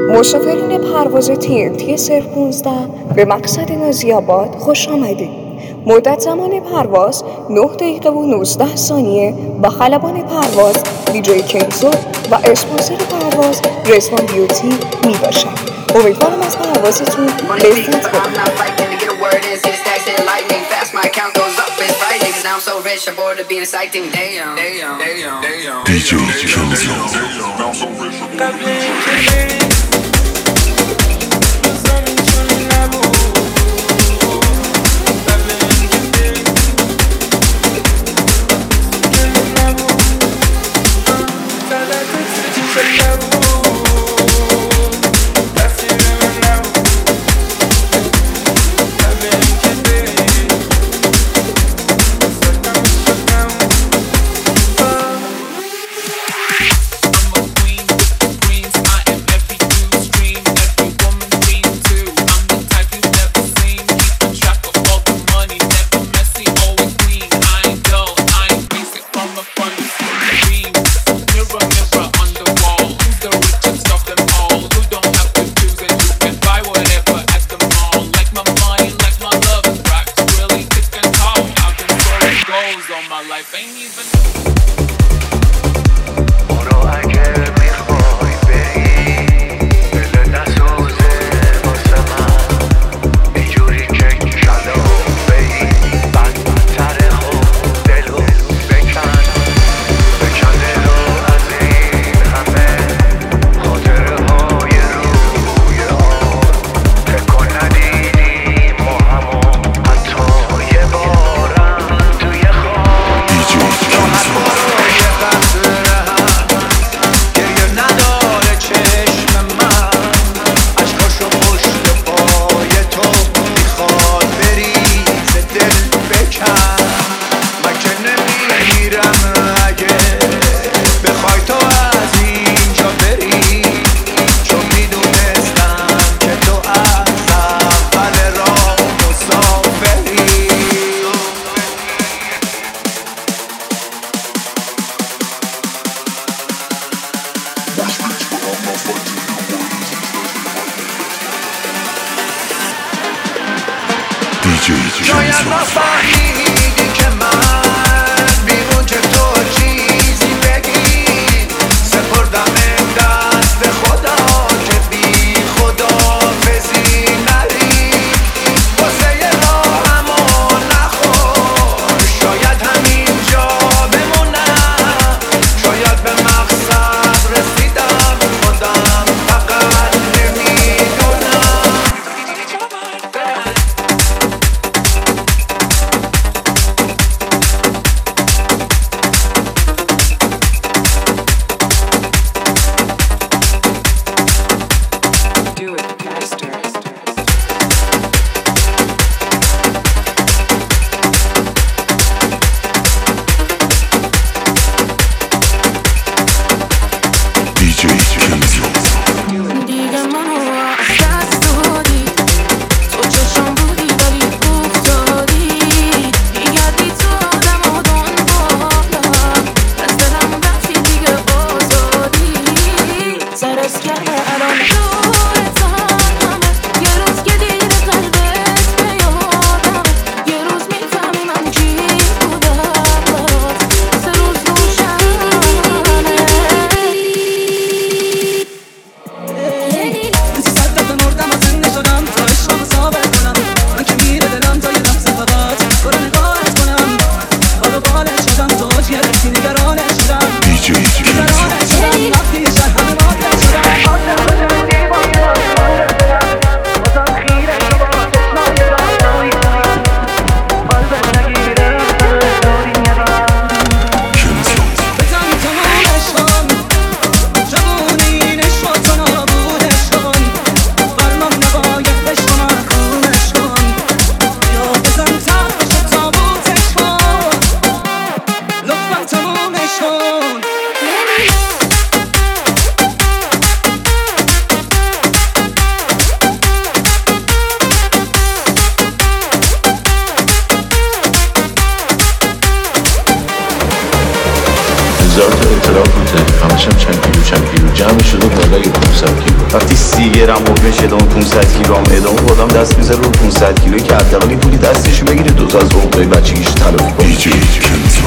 مسافرین پرواز TNT 015 به مقصد نازی‌آباد خوش آمدید. مدت زمان پرواز 9 دقیقه و 19 ثانیه. با خلبان پرواز دی‌جی کنزو و اسپانسر پرواز رزوان بیوتی می باشد. امیدوارم از پروازتون لذت ببرید. دی‌جی کنزو شاید نفهمیدی که من بیرون که تو چیزی بگی سپردم دست خدا که بی خداحافظی نری واسه راهمو نخور شاید همینجا بمونم شاید به مقصد رسیدم خودم فقط نمیدونم بالای 500 کیلو. وقتی 30 گرم حکمش ادامه 500 کیلو هم ادامه بادم دست میذاره رو 500 کیلویی که حداقل این پولی دستشو بگیره دوتا از عقدای بچگیش تلافی کنه. DJ Kenzo.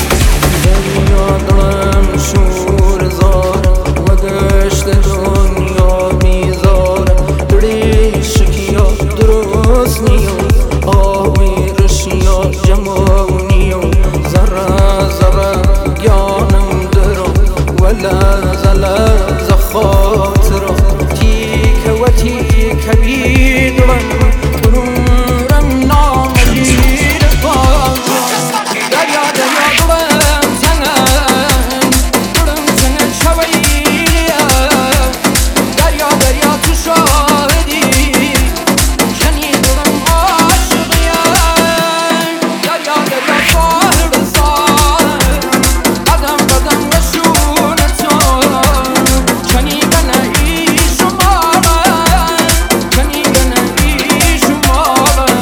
یادم شور زارم و دشت دنیا میذارم دریشکیا درست نیام آبی رشیا جمعونیم زره زره گانم درم ولا زلز خاطرم تیک و تیک بیدرم برورم نامجید بازم دریا دریا دلم تنم درم تنم شویه دریا دریا تو شاهدی کنی دلم عاشقیه دریا دریا ساهر ساهر قدم قدم و شونتو کنی کنه ای شماره کنی کنه ای شماره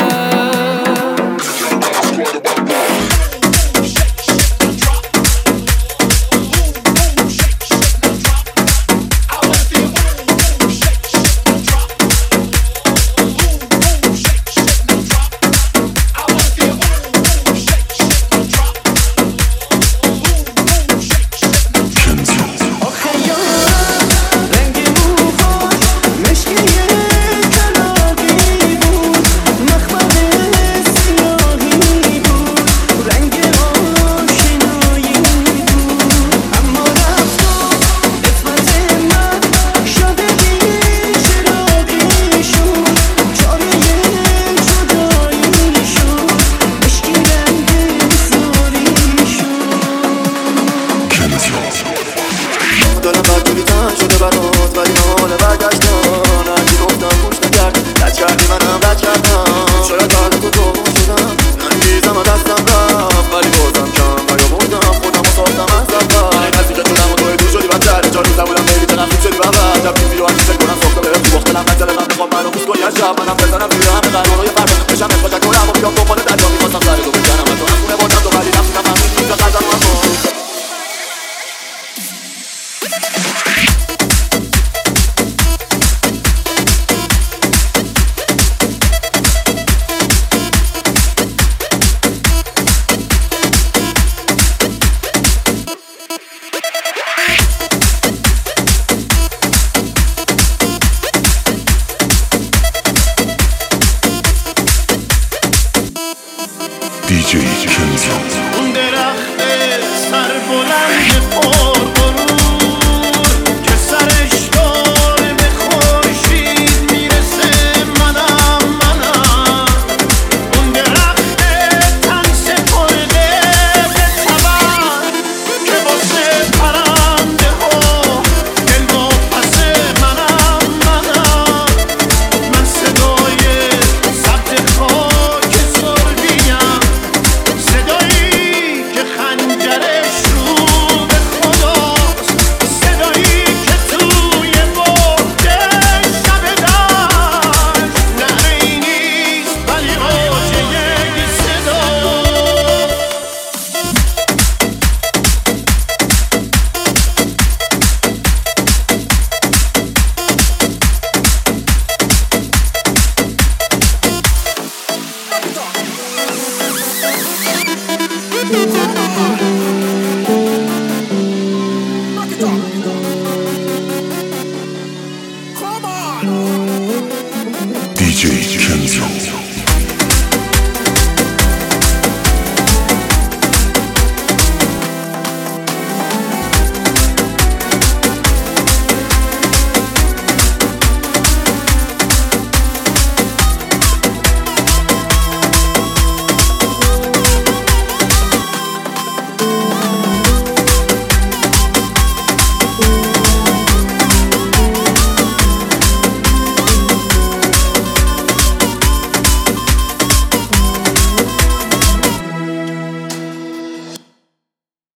Kenzo. آخه یارم رنگ موهاش مشکی طلاقی بود مخمل سیاهی بود رنگ آشنایی بود اما رفت و قسمت من شده چراغی شد چاره جدایی شد مشکی رنگ ساری شد Kenzo. دلم بدجوری تن شده برات ولی حال برگشتن هرچی گفتم گوش نکرد رد کردی منم رد کردم شاید بعد تو شدم ننگیزم و دستم رفت ولی بازم کم و یا بردم خودم و ساختم از اول نزدیک شدم و توی دور شدی بدتر 4 روز نبودم بیبی چه نفسیم شدی بابا جب بیبی و هرچی فکر کنم ساخته بهم تو وقت لم نگذره من بخوام منو بوس کنی از شب منم بزنم توی همه قرارهای فردا بشم افاجه کنم و بیام دنبال دریا میخواستم سر تو بکنم و تو هم خونه باشم تو ولی رفتم همین اینجا قدم هم DJ Kenzo. اون درخت سر بلند پرغرور که سرش دور به خورشید میرسه منم اون درخت تن سپرده به تبر که واسه پرنده ها دل و پس منم من صدای ثبت خاک سربیم صدایی که خنجرش رو به خداست صدایی که توی بحده شب دشت نعره‌ای نیست ولی واژه یک صداست DJ Kenzo.